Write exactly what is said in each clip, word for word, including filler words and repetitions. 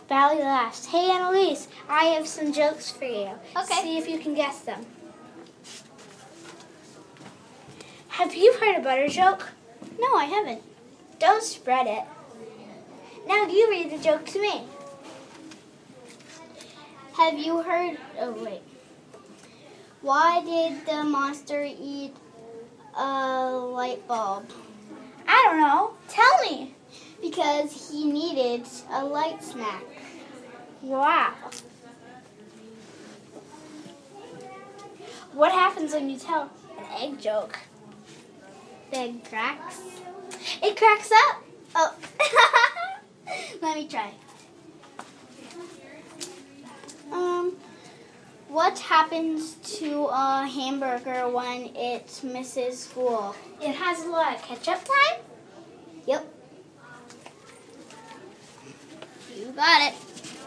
Valley last. Hey, Annalise, I have some jokes for you. Okay. See if you can guess them. Have you heard a butter joke? No, I haven't. Don't spread it. Now you read the joke to me. Have you heard... Oh, wait. Why did the monster eat a light bulb? I don't know. Tell me. Because he needed a light snack. Wow. What happens when you tell an egg joke? The egg cracks. It cracks up. Oh. Let me try. Um, what happens to a hamburger when it misses school? It has a lot of ketchup time? Yep. You got it.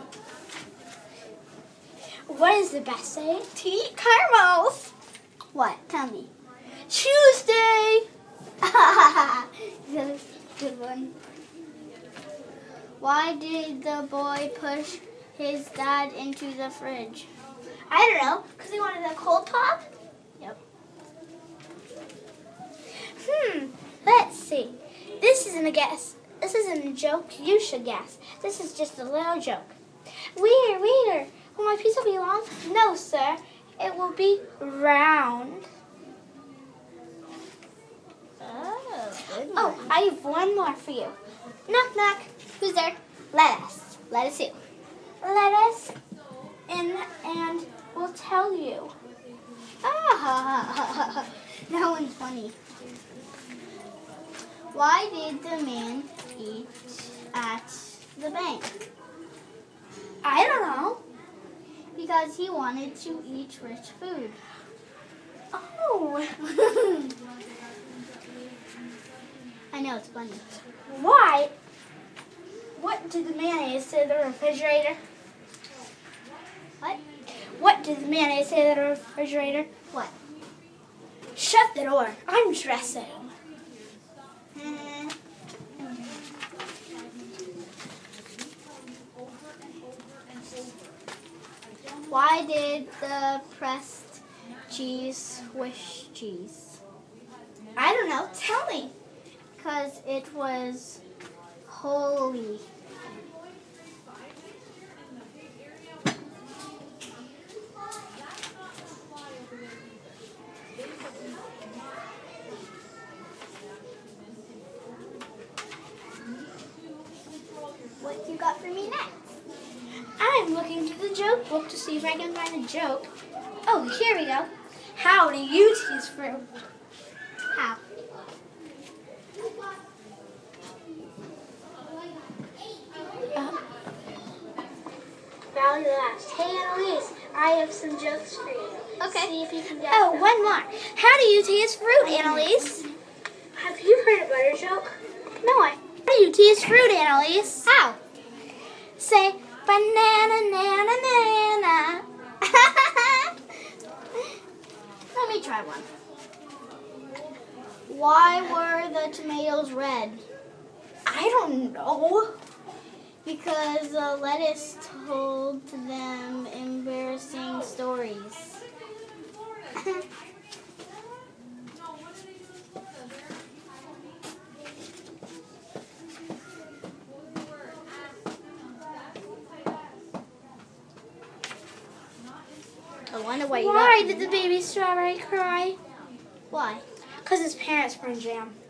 What is the best day to eat caramels? What? Tell me. Tuesday. Good, good one. Why did the boy push his dad into the fridge? I don't know, because he wanted a cold pop? Yep. Hmm, let's see. This isn't a guess. This isn't a joke. You should guess. This is just a little joke. Waiter, waiter, will my pizza be long? No, sir. It will be round. Oh, good one. Oh, I have one more for you. Knock, knock. Who's there? Lettuce. Lettuce who? Lettuce, and, and we'll tell you. Ah, that one's funny. Why did the man eat at the bank? I don't know. Because he wanted to eat rich food. Oh. I know, it's funny. Why? What did the mayonnaise say to the refrigerator? What? What did the mayonnaise say to the refrigerator? What? Shut the door. I'm dressing. Why did the pressed cheese swish cheese? I don't know. Tell me. Because it was holy. What you got for me next? I'm looking through the joke book to see if I can find a joke. Oh, here we go. How do you tease fruit? How? Uh, Valley last. Hey, Annalise, I have some jokes for you. Okay. See if you can guess. Oh, them. One more. How do you tease fruit, Annalise? Have you heard a butter joke? No, I. How do you tease fruit, Annalise? How? Say banana, nana, nana. Let me try one. Why were the tomatoes red? I don't know. Because the lettuce told them embarrassing stories. I wonder why you Why got did the baby strawberry cry? Why? Because his parents were in jam.